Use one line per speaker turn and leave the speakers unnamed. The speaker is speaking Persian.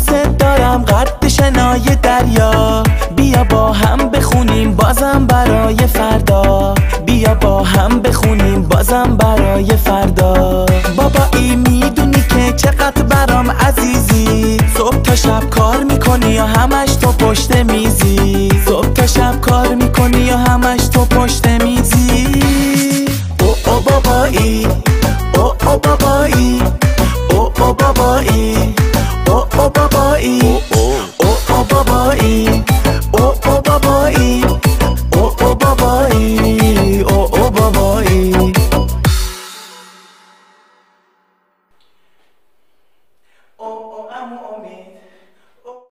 دوست دارم قد شنای دریا. بیا با هم بخونیم بازم برای فردا. بیا با هم بخونیم بازم برای فردا. بابایی میدونی که چقدر برام عزیزی. صبح تا شب کار میکنی یا همش تو پشت میزی. صبح تا شب کار میکنی یا همش تو پشت میزی. او او بابایی، او او بابایی، او او بابایی، او او بابایی.